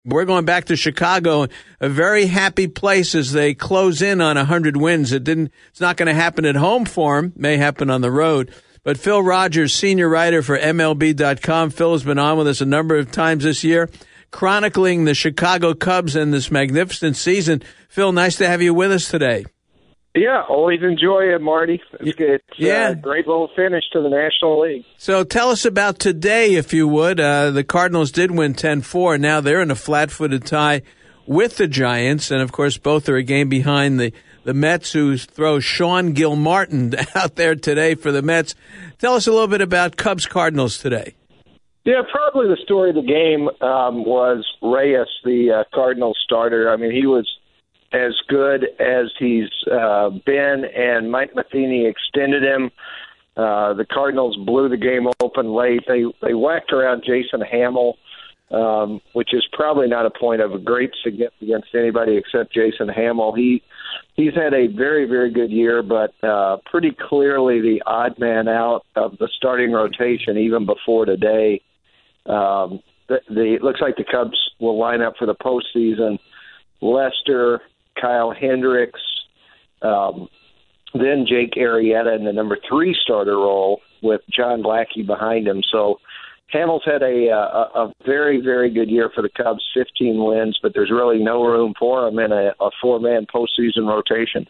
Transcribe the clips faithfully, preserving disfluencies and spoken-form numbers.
We're going back to Chicago, a very happy place as they close in on one hundred wins. It didn't. It's not going to happen at home for them. May happen on the road. But Phil Rogers, senior writer for M L B dot com, Phil has been on with us a number of times this year, chronicling the Chicago Cubs and this magnificent season. Phil, nice to have you with us today. Yeah, always enjoy it, Marty. It's, it's yeah. a great little finish to the National League. So tell us about today, if you would. Uh, the Cardinals did win ten four. Now they're in a flat-footed tie with the Giants. And, of course, both are a game behind the, the Mets, who throw Sean Gilmartin out there today for the Mets. Tell us a little bit about Cubs-Cardinals today. Yeah, probably the story of the game um, was Reyes, the uh, Cardinals starter. I mean, he was as good as he's uh, been, and Mike Matheny extended him. Uh, the Cardinals blew the game open late. They they whacked around Jason Hamill, um, which is probably not a point of great significance to anybody except Jason Hamill. He he's had a very, very good year, but uh, pretty clearly the odd man out of the starting rotation even before today. Um, the, the it looks like the Cubs will line up for the postseason. Lester, Kyle Hendricks, um, then Jake Arrieta in the number three starter role with John Lackey behind him. So Hamill's had a, a, a very, very good year for the Cubs, fifteen wins, but there's really no room for him in a, a four-man postseason rotation.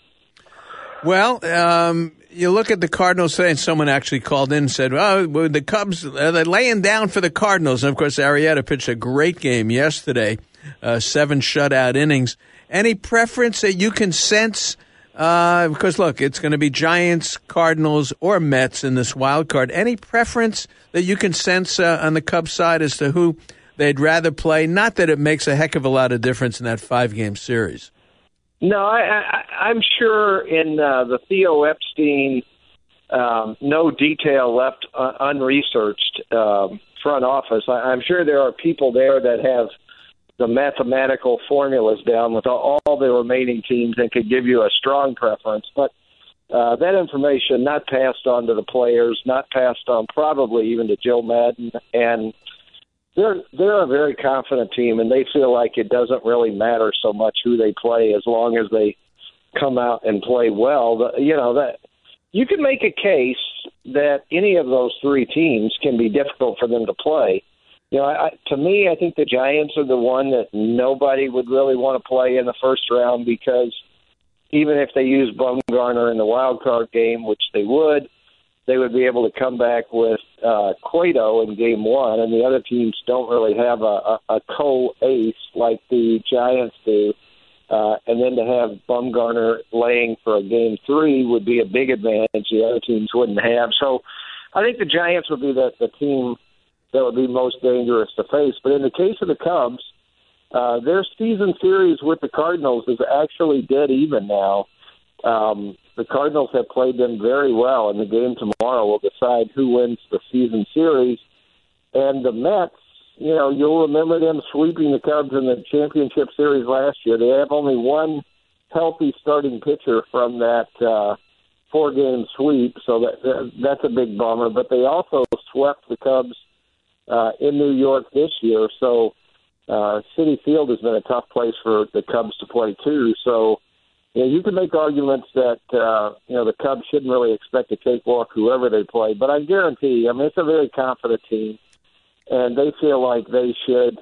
Well, um, you look at the Cardinals today, and someone actually called in and said, oh, well, the Cubs, uh, they're laying down for the Cardinals. And, of course, Arrieta pitched a great game yesterday, uh, seven shutout innings. Any preference that you can sense? Uh, because, look, it's going to be Giants, Cardinals, or Mets in this wild card. Any preference that you can sense uh, on the Cubs side as to who they'd rather play? Not that it makes a heck of a lot of difference in that five-game series. No, I, I, I'm sure in uh, the Theo Epstein, um, no detail left uh, unresearched um, front office, I, I'm sure there are people there that have the mathematical formulas down with all the remaining teams and could give you a strong preference. But uh, that information not passed on to the players, not passed on probably even to Joe Madden. And they're they're a very confident team, and they feel like it doesn't really matter so much who they play as long as they come out and play well. The, you know, that you can make a case that any of those three teams can be difficult for them to play. You know, I, to me, I think the Giants are the one that nobody would really want to play in the first round because even if they use Bumgarner in the wild card game, which they would, they would be able to come back with uh, Cueto in game one, and the other teams don't really have a, a, a co-ace like the Giants do. Uh, and then to have Bumgarner laying for a game three would be a big advantage the other teams wouldn't have. So I think the Giants would be the, the team that would be most dangerous to face. But in the case of the Cubs, uh, their season series with the Cardinals is actually dead even now. Um, the Cardinals have played them very well, and the game tomorrow will decide who wins the season series. And the Mets, you know, you'll remember them sweeping the Cubs in the championship series last year. They have only one healthy starting pitcher from that uh, four-game sweep, so that that's a big bummer. But they also swept the Cubs Uh, in New York this year, so uh, Citi Field has been a tough place for the Cubs to play too. So, you know, you can make arguments that uh, you know the Cubs shouldn't really expect to cakewalk whoever they play, but I guarantee, I mean, it's a very confident team, and they feel like they should,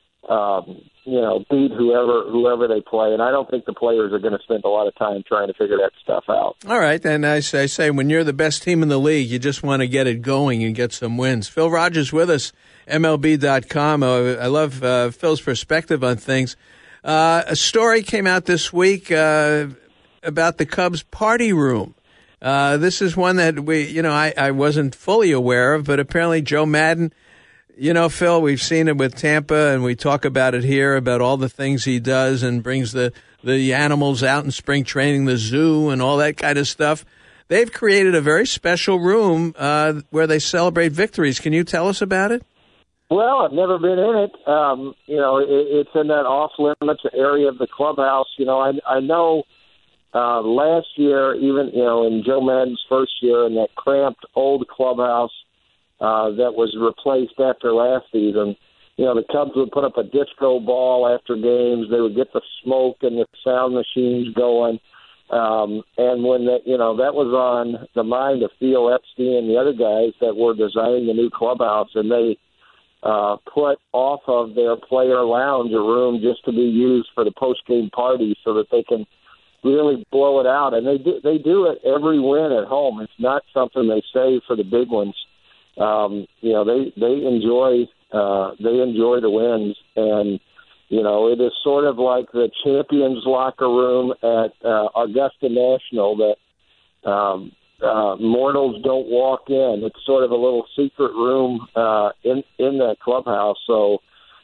um, you know, beat whoever whoever they play. And I don't think the players are going to spend a lot of time trying to figure that stuff out. All right, and I say, I say, when you're the best team in the league, you just want to get it going and get some wins. Phil Rogers with us, M L B dot com. Uh, I love uh, Phil's perspective on things. Uh, a story came out this week uh, about the Cubs party room. Uh, this is one that we, you know, I, I wasn't fully aware of, but apparently Joe Madden. You know, Phil, we've seen it with Tampa, and we talk about it here, about all the things he does and brings the, the animals out in spring training, the zoo, and all that kind of stuff. They've created a very special room uh, where they celebrate victories. Can you tell us about it? Well, I've never been in it. Um, you know, it, it's in that off-limits area of the clubhouse. You know, I, I know uh, last year, even, you know, in Joe Madden's first year in that cramped old clubhouse, Uh, that was replaced after last season. you know, the Cubs would put up a disco ball after games. They would get the smoke and the sound machines going. Um, and when that, you know, that was on the mind of Theo Epstein and the other guys that were designing the new clubhouse, and they uh, put off of their player lounge a room just to be used for the post-game party so that they can really blow it out. And they do, they do it every win at home. It's not something they save for the big ones. Um, you know, they, they enjoy, uh, they enjoy the wins, and, you know, it is sort of like the champions locker room at uh, Augusta National that um, uh, mortals don't walk in. It's sort of a little secret room uh, in in that clubhouse. So,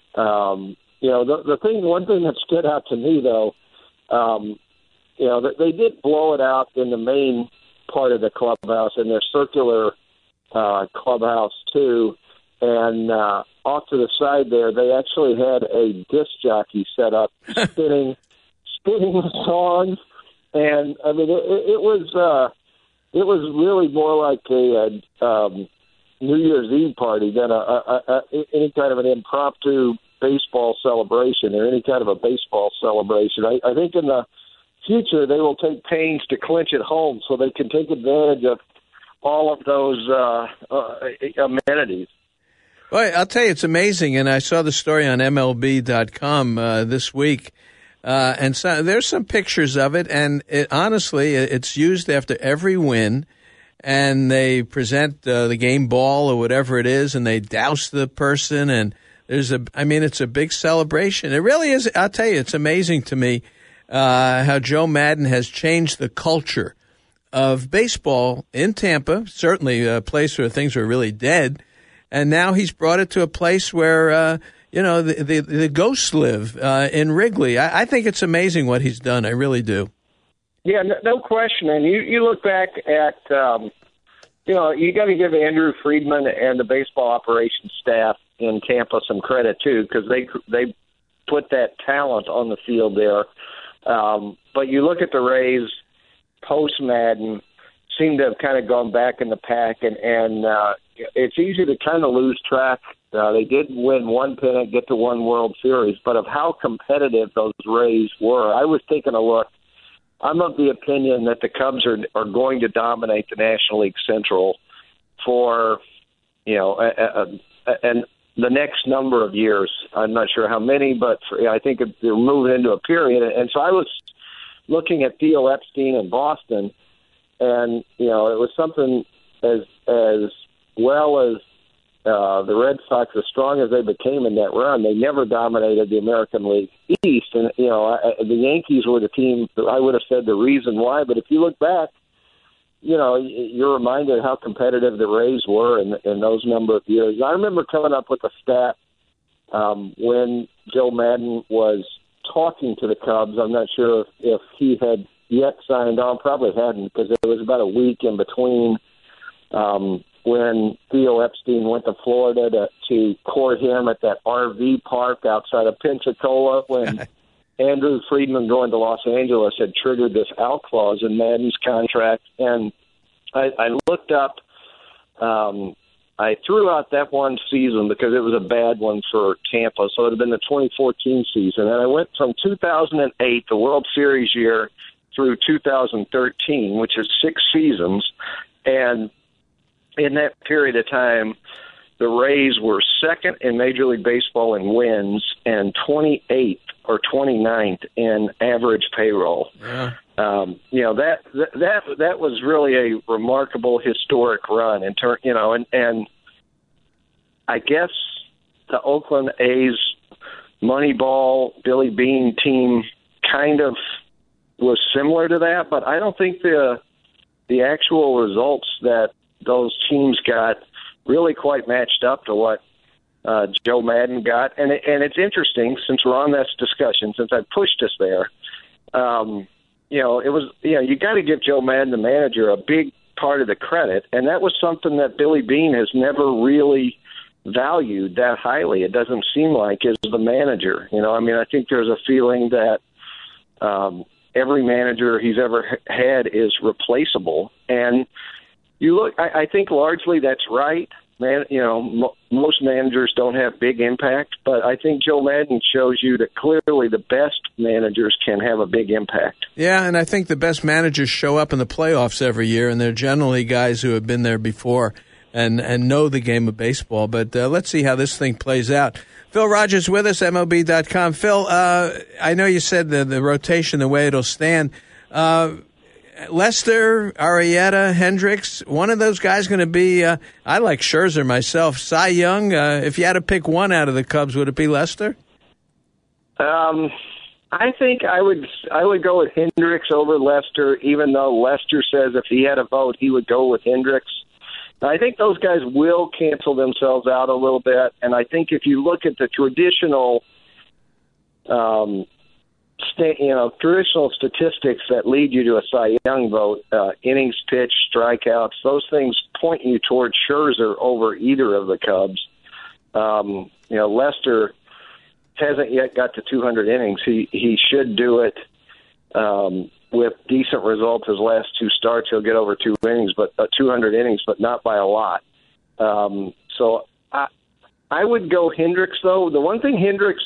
um, you know, the, the thing, one thing that stood out to me though, um, you know, that they did blow it out in the main part of the clubhouse in their circular uh, clubhouse too. And uh, off to the side there, they actually had a disc jockey set up, spinning, spinning songs, and I mean, it, it was uh, it was really more like a, a um, New Year's Eve party than a, a, a, any kind of an impromptu baseball celebration or any kind of a baseball celebration. I, I think in the future they will take pains to clinch it home so they can take advantage of all of those uh, uh, amenities. Well, I'll tell you, it's amazing, and I saw the story on M L B dot com uh, this week, uh, and so there's some pictures of it, and it, honestly, it's used after every win, and they present uh, the game ball or whatever it is, and they douse the person, and there's a, I mean, it's a big celebration. It really is. I'll tell you, it's amazing to me uh, how Joe Maddon has changed the culture of baseball in Tampa, certainly a place where things were really dead. And now he's brought it to a place where, uh, you know, the, the, the ghosts live uh, in Wrigley. I, I think it's amazing what he's done. I really do. Yeah, no, no question. And you, you look back at, um, you know, you got to give Andrew Friedman and the baseball operations staff in Tampa some credit, too, because they, they put that talent on the field there. Um, but you look at the Rays post-Maddon, seem to have kind of gone back in the pack, and, and uh, it's easy to kind of lose track. Uh, they did win one pennant, get to one World Series, but of how competitive those Rays were. I was taking a look. I'm of the opinion that the Cubs are are going to dominate the National League Central for, you know, a, a, a, and the next number of years. I'm not sure how many, but for, I think they're moving into a period. And so I was looking at Theo Epstein in Boston. And, you know, it was something as as well as uh, the Red Sox, as strong as they became in that run, they never dominated the American League East. And, you know, I, the Yankees were the team that I would have said the reason why. But if you look back, you know, you're reminded how competitive the Rays were in, in those number of years. I remember coming up with a stat um, when Joe Maddon was talking to the Cubs. I'm not sure if, if he had yet signed on, probably hadn't, because it was about a week in between um, when Theo Epstein went to Florida to, to court him at that R V park outside of Pensacola, when Andrew Friedman going to Los Angeles had triggered this out clause in Maddon's contract. And I, I looked up, um, I threw out that one season because it was a bad one for Tampa, so it had been the twenty fourteen season. And I went from two thousand eight, the World Series year, through two thousand thirteen, which is six seasons. And in that period of time, the Rays were second in Major League Baseball in wins and twenty-eighth or twenty-ninth in average payroll. Yeah. Um, you know, that, that, that was really a remarkable historic run in turn, you know, and, and I guess the Oakland A's Moneyball, Billy Beane team kind of was similar to that, but I don't think the the actual results that those teams got really quite matched up to what uh, Joe Maddon got. And it, and it's interesting, since we're on this discussion, since I pushed us there, um, you know, it was, you know, you got to give Joe Maddon, the manager, a big part of the credit, and that was something that Billy Beane has never really valued that highly. It doesn't seem like, as the manager. You know, I mean, I think there's a feeling that um, every manager he's ever had is replaceable. And you look, I, I think largely that's right. man, you know, mo- most managers don't have big impact, but I think Joe Madden shows you that clearly the best managers can have a big impact. Yeah, and I think the best managers show up in the playoffs every year, and they're generally guys who have been there before and, and know the game of baseball. But uh, let's see how this thing plays out. Phil Rogers with us, M L B dot com. Phil, uh, I know you said the, the rotation, the way it'll stand. Uh, Lester, Arrieta, Hendricks, one of those guys going to be, uh, I like Scherzer myself. Cy Young, uh, if you had to pick one out of the Cubs, would it be Lester? Um, I think I would I would go with Hendricks over Lester, even though Lester says if he had a vote, he would go with Hendricks. I think those guys will cancel themselves out a little bit, and I think if you look at the traditional, um, sta- you know, traditional statistics that lead you to a Cy Young vote, uh, innings pitched, strikeouts, those things point you towards Scherzer over either of the Cubs. Um, you know, Lester hasn't yet got to two hundred innings. He he should do it. Um, with decent results his last two starts, he'll get over two innings, but uh, two hundred innings, but not by a lot. Um, so I, I would go Hendricks, though. The one thing Hendricks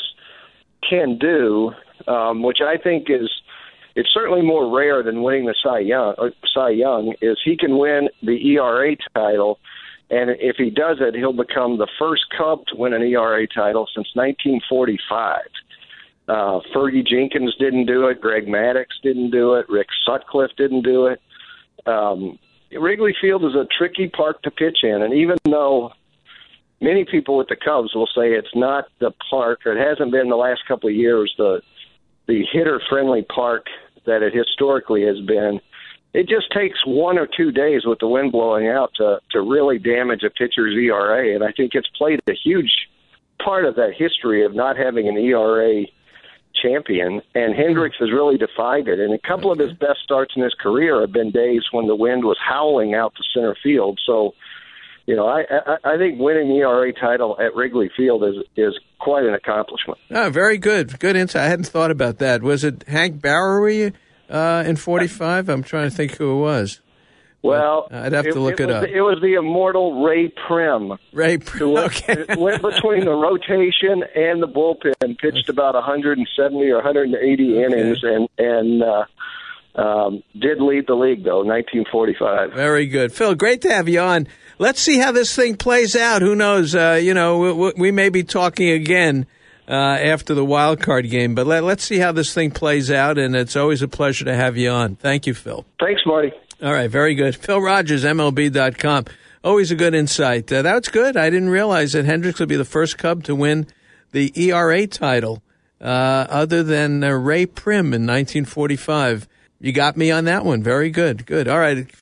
can do, um, which I think is it's certainly more rare than winning the Cy Young, uh, Cy Young, is he can win the E R A title, and if he does it, he'll become the first Cub to win an E R A title since nineteen forty-five. Uh, Fergie Jenkins didn't do it. Greg Maddux didn't do it. Rick Sutcliffe didn't do it. Um, Wrigley Field is a tricky park to pitch in, and even though many people with the Cubs will say it's not the park, or it hasn't been the last couple of years, the the hitter-friendly park that it historically has been, it just takes one or two days with the wind blowing out to, to really damage a pitcher's E R A, and I think it's played a huge part of that history of not having an E R A champion, and Hendricks has really defied it. And a couple of his best starts in his career have been days when the wind was howling out to center field. So, you know, I I, I think winning the E R A title at Wrigley Field is is quite an accomplishment. Oh, very good. Good insight. I hadn't thought about that. Was it Hank Bauer uh, in forty-five? I'm trying to think who it was. Well, I'd have to look it, it, it up. Was, it was the immortal Ray Prim. Ray Prim, who okay. went between the rotation and the bullpen, pitched about one hundred seventy or one hundred eighty okay. innings, and and uh, um, did lead the league, though, nineteen forty-five. Very good. Phil, great to have you on. Let's see how this thing plays out. Who knows? Uh, you know, we, we may be talking again uh, after the wild card game, but let, let's see how this thing plays out, and it's always a pleasure to have you on. Thank you, Phil. Thanks, Marty. All right, very good. Phil Rogers, M L B dot com. Always a good insight. Uh, that's good. I didn't realize that Hendricks would be the first Cub to win the E R A title uh, other than uh, Ray Prim in nineteen forty-five. You got me on that one. Very good. Good. All right.